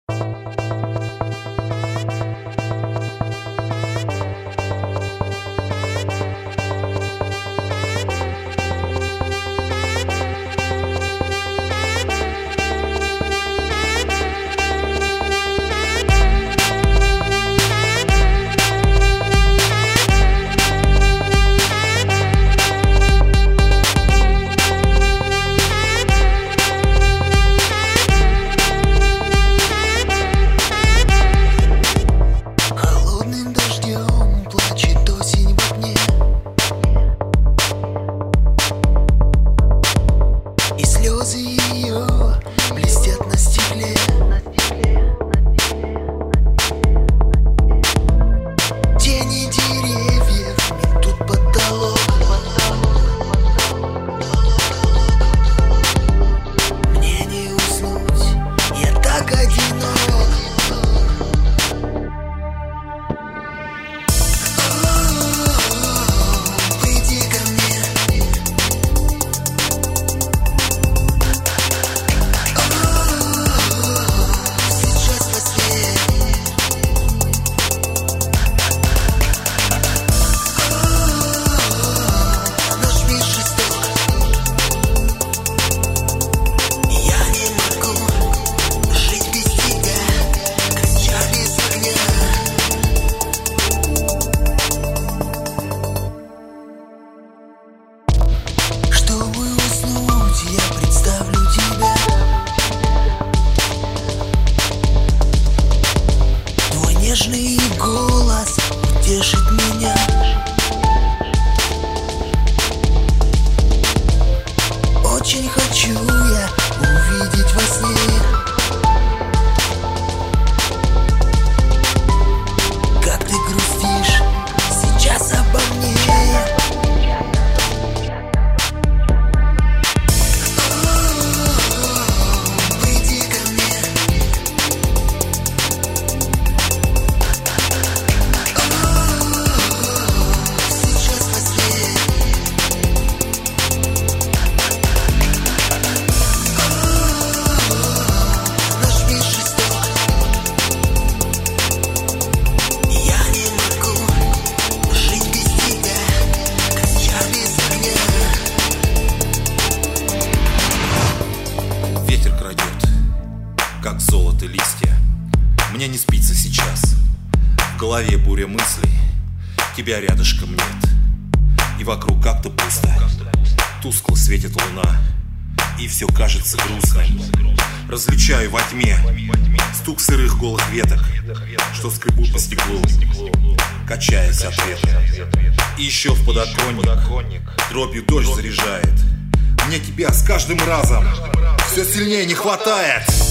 Нежный голос утешит меня. Очень хочу я увидеть во сне, как ты грустишь сейчас обо мне. Как золото листья, мне не спится сейчас. В голове буря мыслей, тебя рядышком нет. И вокруг как-то пусто, тускло светит луна, и все кажется грустным. Различаю во тьме стук сырых голых веток, что скребут по стеклу, качаясь от ветра. И еще в подоконник дробью дождь заряжает. Мне тебя с каждым разом все сильнее не хватает.